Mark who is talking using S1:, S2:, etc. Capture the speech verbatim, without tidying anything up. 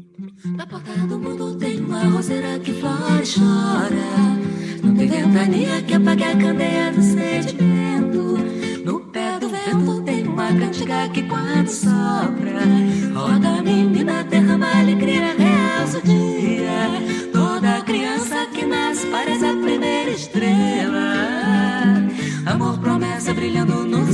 S1: Na porta do mundo tem uma roseira que flora e chora. Não tem ventania que apague a candeia do sentimento. No pé do vento tem uma cantiga que quando sopra roda a menina, derrama alegria, realça o dia. Toda criança que nasce parece a primeira estrela. Amor, promessa brilhando no